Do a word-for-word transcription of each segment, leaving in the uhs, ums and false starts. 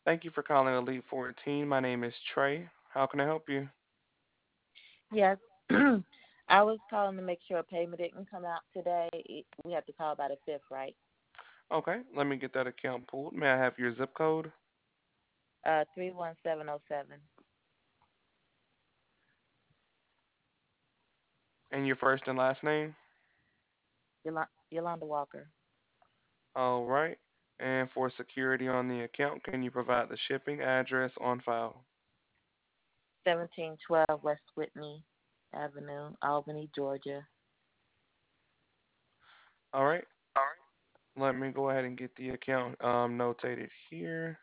Thank you for calling Elite fourteen. My name is Trey. How can I help you? Yes. I was calling to make sure a payment didn't come out today. We have to call by the fifth, right? Okay, let me get that account pulled. May I have your zip code Uh, three one seven zero seven. and your first and last name? Yolanda Walker. All right. And for security on the account, can you provide the shipping address on file? seventeen twelve West Whitney Avenue, Albany, Georgia. All right. Let me go ahead and get the account um, notated here.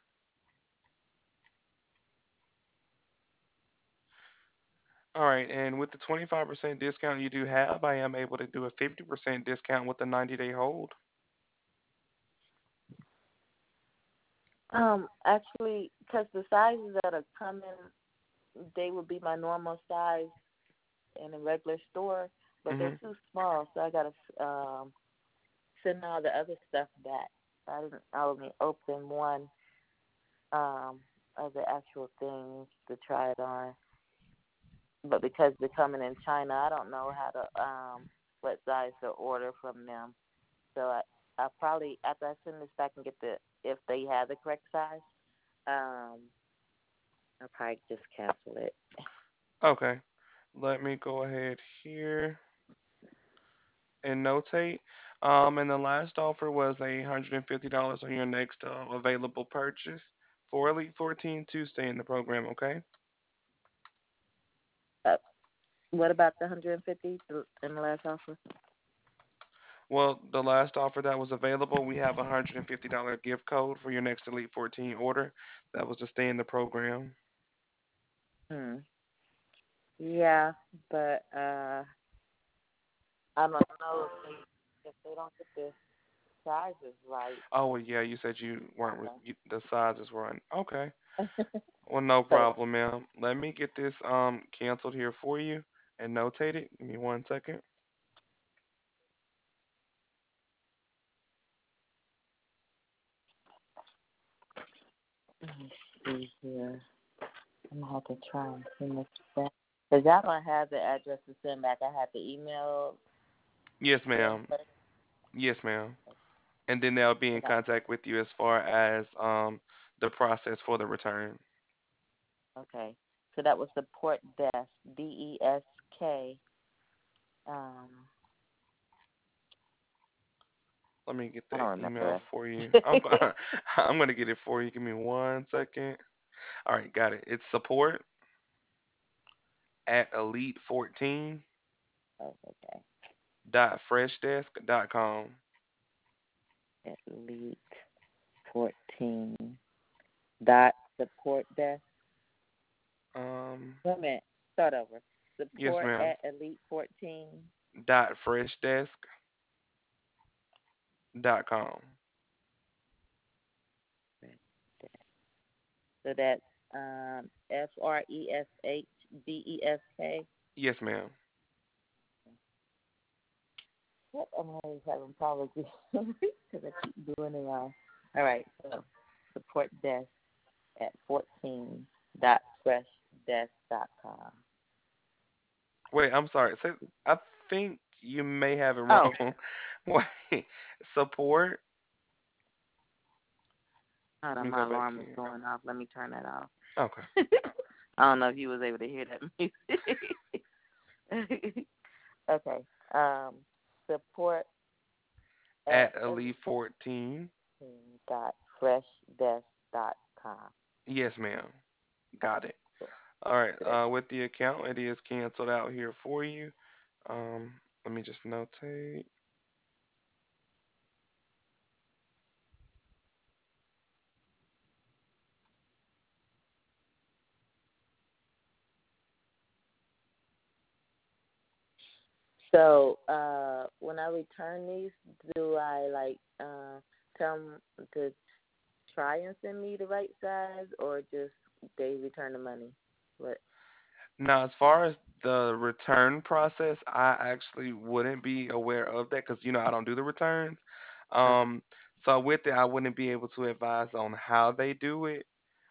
All right. And with the twenty-five percent discount you do have, I am able to do a fifty percent discount with the ninety day hold. Um, actually, because the sizes that are coming, they would be my normal size in a regular store, but they're Mm-hmm. too small, so I gotta um send all the other stuff back. I didn't. I only open one um of the actual things to try it on. But because they're coming in China, I don't know how to um what size to order from them. So I I probably after I send this back and get the if they have the correct size, um I'll probably just cancel it. Okay. Let me go ahead here and notate. Um, and the last offer was a hundred and fifty dollars on your next uh, available purchase for Elite fourteen to stay in the program. Okay. Uh, what about the hundred and fifty in the last offer? Well, the last offer that was available, we have a hundred and fifty dollar gift code for your next Elite fourteen order. That was to stay in the program. Hmm. Yeah, but uh I don't know if they if they don't get the sizes right. Oh, well, yeah, you said you weren't re- Okay. you, the sizes weren't okay. Well, no So problem, ma'am. Let me get this um canceled here for you and notate it. Give me one second. let me see here. I'm gonna have to try and send this back. Cause y'all don't have the address to send back. I have to email Yes, them ma'am. first. Yes, ma'am. And then they'll be in Okay. contact with you as far as um the process for the return. Okay. So that was support desk. D E S K. Um, Let me get I that don't email remember. for you. I'm go- I'm gonna get it for you. Give me one second. All right, got it. It's support at elite fourteen Oh, okay. dot freshdesk dot com. Elite fourteen dot support desk. Um, Wait a minute. Start over. yes, Support ma'am. at elite fourteen. Dot freshdesk dot com. So that's um, F R E S H D E S K. Yes, ma'am. Yep, I'm always having problems because I keep doing it wrong. All right, so support desk at fourteen dot fresh desk dot com. Wait, I'm sorry. Say, I think you may have it Oh, wrong. Wait, support. hold Let on, me my go back alarm is here. going off. Let me turn that off. Okay. I don't know if you was able to hear that music. Okay. Um, support at At elite fourteen. dot fresh desk dot com. Yes, ma'am. Got Okay, it. cool. All right. So that's Uh, with the account, it is canceled out here for you. Um, let me just notate. So, uh, when I return these, do I like uh, tell them to try and send me the right size, or just they return the money? What? Now, as far as the return process, I actually wouldn't be aware of that because you know I don't do the returns. Uh, Um, so with it, I wouldn't be able to advise on how they do it.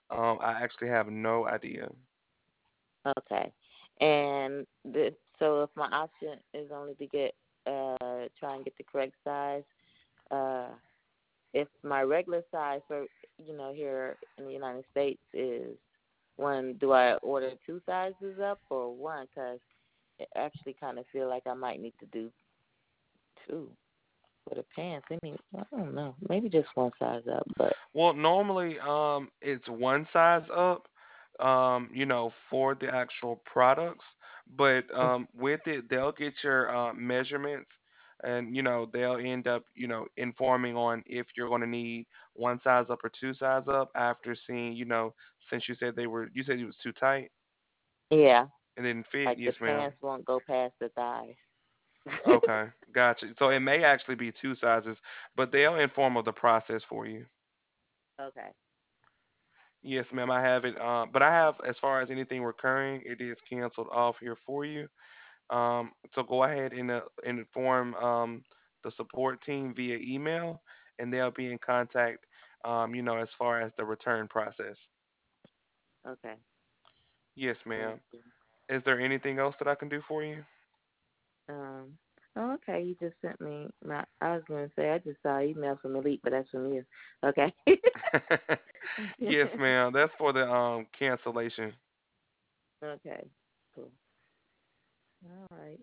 Um, I actually have no idea. Okay. And the, so if my option is only to get uh try and get the correct size, uh if my regular size for you know here in the United States is one, do I order two sizes up or one? Because I actually kind of feel like I might need to do two for the pants. Any, I don't know, maybe just one size up. But Well, normally, um, it's one size up, um, you know, for the actual products, but um, with it, they'll get your uh, measurements, and you know, they'll end up, you know, informing on if you're going to need one size up or two size up after seeing, you know, since you said they were, you said it was too tight yeah, and didn't fit. like the Yes, ma'am. pants won't go past the thighs. Okay, gotcha. So it may actually be two sizes, but they'll inform of the process for you. Okay. Yes, ma'am, I have it. Uh, but I have, as far as anything recurring, it is canceled off here for you. Um, so go ahead and, uh, and inform um, the support team via email, and they'll be in contact, um, you know, as far as the return process. Okay. Yes, Thank ma'am. you. Is there anything else that I can do for you? Um. Oh, okay. You just sent me. My, I was going to say I just saw an email from Elite, but that's from you. Okay. Yes, ma'am. That's for the um cancellation. Okay. Cool. All right.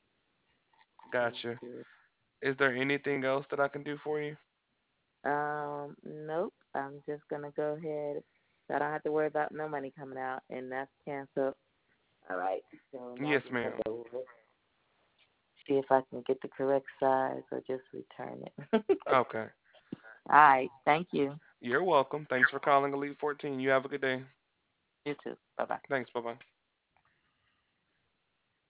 Sounds Gotcha. good. Is there anything else that I can do for you? Um. Nope. I'm just gonna go ahead. So I don't have to worry about no money coming out, and that's canceled. All right. So now I Yes, just have ma'am. to see if I can get the correct size or just return it. Okay. All right. Thank you. You're welcome. Thanks for calling Elite fourteen. You have a good day. You too. Bye bye. Thanks. Bye bye.